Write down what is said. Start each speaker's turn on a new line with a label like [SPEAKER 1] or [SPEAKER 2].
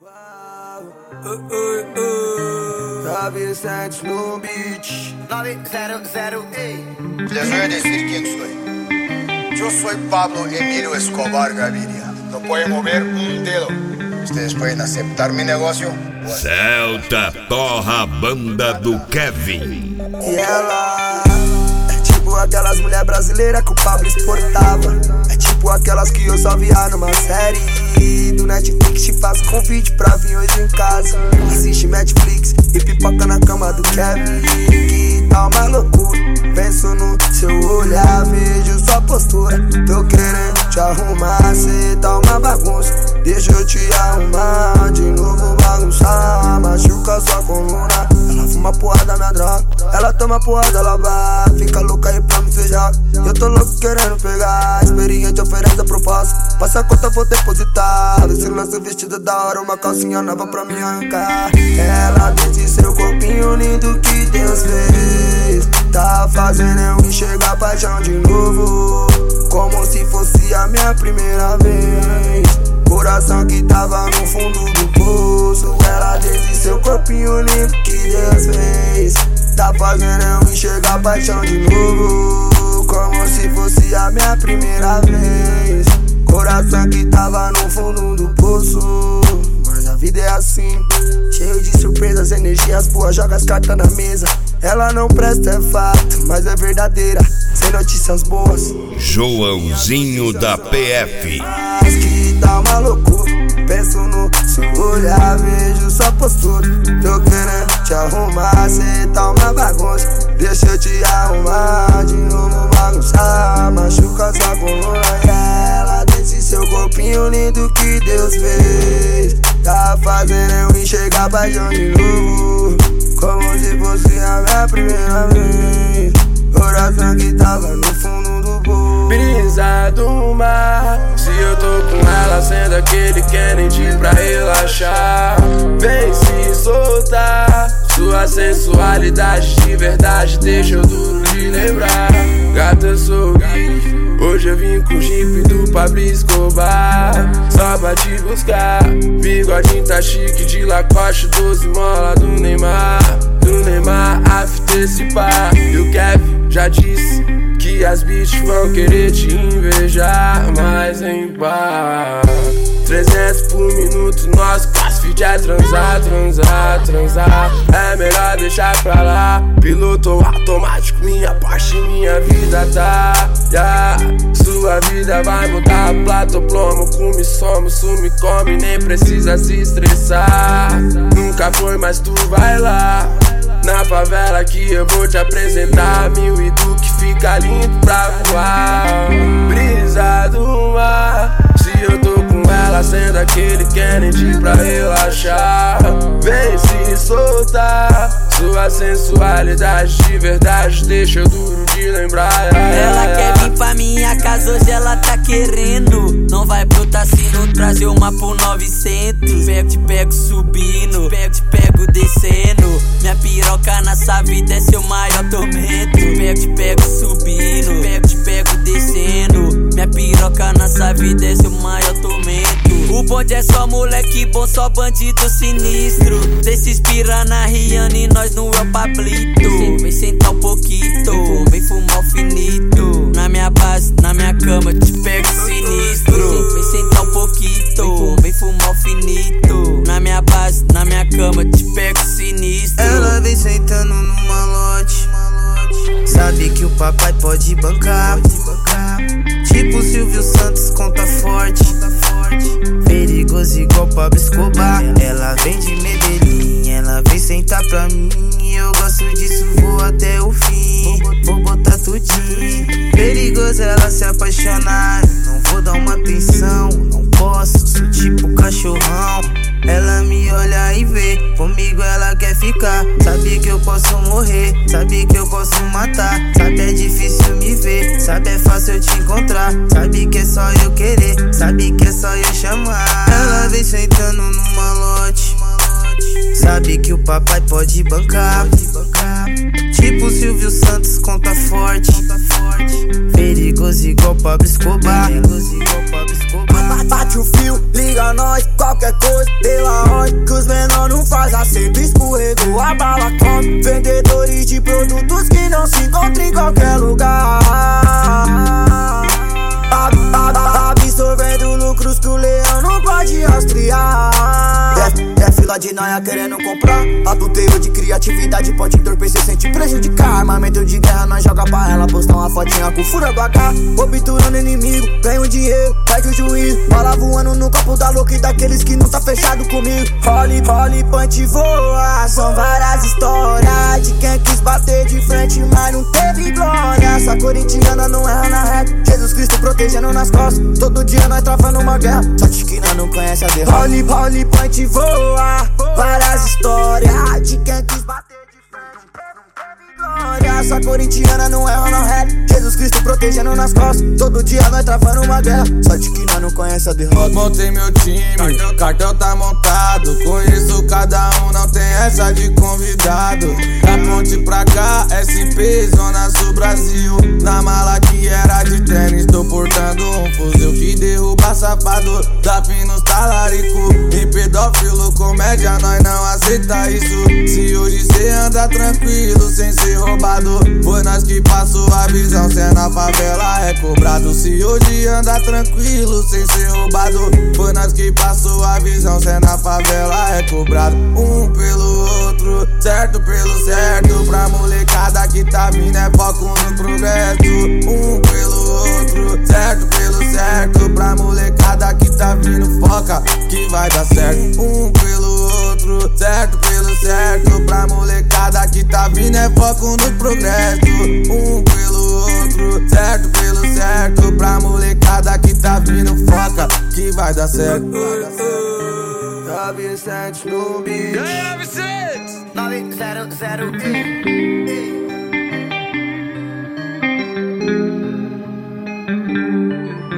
[SPEAKER 1] Vicente no beat
[SPEAKER 2] 900, les voy a decir quién soy. Yo soy Pablo Emilio Escobar Gaviria. No pueden mover un dedo. Ustedes pueden aceptar mi negocio.
[SPEAKER 3] Celta Torra, a banda do Kevin.
[SPEAKER 1] E ela é tipo aquelas mulher brasileiras que o Pablo exportava. É tipo aquelas que eu só via numa série do Netflix. Te faz convite pra vir hoje em casa. Assiste Netflix e pipoca na cama do Kevin. Que tá uma loucura. Penso no seu olhar, vejo sua postura. Tô querendo te arrumar, cê tá uma bagunça. Deixa eu te arrumar, de novo bagunçar. Machuca sua coluna. Ela fuma porra da minha droga. Ela toma porra da lava. Fica louca aí pra me sujar. Eu tô louco querendo pegar. Experiente oferece a proposta. Passa a conta, vou depositar. Esse lance vestido da hora, uma calcinha nova pra me arrancar. Ela desde seu corpinho lindo que Deus fez. Tá fazendo eu enxergar paixão de novo, como se fosse a minha primeira vez. Coração que tava no fundo do poço. Ela desde seu corpinho lindo que Deus fez. Tá fazendo eu enxergar paixão de novo, como se fosse a minha primeira vez. Coração que tava no fundo do poço. Mas a vida é assim, cheio de surpresas, energias boas, joga as cartas na mesa. Ela não presta, é fato, mas é verdadeira, sem notícias boas.
[SPEAKER 3] Joãozinho da PF.
[SPEAKER 1] Mas que tá uma loucura. Penso no seu olhar, vejo sua postura. Tô querendo te arrumar, cê tá uma bagunça. Deixa eu te arrumar, de novo bagunçar. Machuca sua coluna e ela desse seu corpinho lindo que Deus fez. Tá fazendo eu enxergar paixão de novo, como se fosse a minha primeira vez. Coração que tava no fundo do poço.
[SPEAKER 4] Brisa do mar, se eu tô com ela, sendo aquele Kennedy pra relaxar. Vem se soltar, sua sensualidade de verdade deixa eu duro de lembrar. Gata, eu sou Gui, hoje eu vim com o Jeep do Pablo Escobar, só pra te buscar. Bigodinho tá chique de Lacoste, 12 mola do Neymar. After esse pá. E o Kevin já disse que as bitches vão querer te invejar, mas em paz. 300 por minuto, nosso crossfit é transar. É melhor deixar pra lá. Piloto automático, minha Porsche, minha vida tá. Sua vida vai mudar, plato, plomo, come, some, come, nem precisa se estressar. Nunca foi, mas tu vai lá. Na favela que eu vou te apresentar, mil e do que fica lindo pra voar. Brisa do mar, se eu tô com ela, sendo aquele Kennedy pra relaxar. Vem se soltar, sua sensualidade de verdade deixa eu duro de lembrar.
[SPEAKER 5] Ela quer vir pra minha casa, hoje ela tá querendo. Não vai pro Tassino trazer uma por 900. Te pego subindo, te pego descendo. Minha piroca nessa vida é seu maior tormento. Te pego subindo, te pego descendo. Minha piroca nessa vida é seu maior tormento. O bonde é só moleque bom, só bandido sinistro. Cê se inspira na Rihanna e nós no El Pablito. Vem sentar um pouquinho, vem fumar o finito. Na minha base, na minha cama, te pego sinistro. Vem sentar um pouquinho, vem fumar o finito. Na minha base, na minha cama, te pego sinistro.
[SPEAKER 6] Ela vem sentando no malote, sabe que o papai pode bancar. Tipo Silvio Santos, conta forte. Perigoso igual Pablo Escobar. Ela vem de Medellín, ela vem sentar pra mim. Eu gosto disso, vou até o fim. Vou botar tudinho. Perigoso ela se apaixonar. Não vou dar uma atenção, não posso, sou tipo cachorrão. Ela me olha e vê, comigo ela quer ficar. Sabe que eu posso morrer, sabe que eu posso matar. Sabe é difícil me ver, sabe é fácil eu te encontrar. Sabe que é só eu querer, sabe que é só eu chamar. Ela vem sentando no malote, sabe que o papai pode bancar. Tipo Silvio Santos, conta forte. Perigoso igual Pablo Escobar.
[SPEAKER 1] Bate o fio, liga nós, qualquer coisa, pela hora. pode, que os menor não faz acerto, escorregou a bala come. Vendedores de produtos que não se encontram em qualquer lugar, absorvendo lucros que o leão não pode rastrear. É fila de noia querendo comprar, adulterio de criatividade pode entorpecer, sente prejudicar. Armamento de guerra, nós joga pra ela, postar uma fotinha com fura do AK. Obturando inimigo, ganho dinheiro, perde o juízo. Bola voando no copo da louca e daqueles que não tá fechado comigo. Role, punch, voa, são várias histórias de quem quis bater de frente, mas não teve glória. Essa corintiana não erra na reta, Jesus Cristo protegendo nas costas. Todo dia nós travando uma guerra, só de que nós não conhece a derrota. Role, punch, voa, várias histórias de quem quis bater de frente, não teve glória. Essa corintiana não erra na reta, Jesus Cristo protegendo nas costas. Todo dia nós travando uma guerra, só de que nós não conhece a derrota.
[SPEAKER 4] Montei meu time, cartel tá montado, conheço cada um, não tem essa de convidado. Da ponte pra cá, SP, Zona Sul Brasil. Na mala que era de tênis, tô portando um fuzil que derruba safado, dá pinos talarico. E pedófilo, comédia, nós não aceita isso. Se hoje cê anda tranquilo, sem ser roubado, foi nós que passou a visão, cê na favela é cobrado. Se hoje anda tranquilo, sem ser roubado, foi nós que passou a visão, cê na favela é cobrado. Um pelo outro, certo pelo certo, pra molecada que tá vindo é foco no progresso. Um pelo outro, certo pelo certo, pra molecada que tá vindo foca que vai dar certo. Um pelo outro, certo pelo certo, pra molecada que tá vindo é foco no progresso. Um pelo outro, certo pelo certo, pra molecada que tá vindo foca que vai dar certo.
[SPEAKER 1] Tá Vicente no beat.
[SPEAKER 5] 900.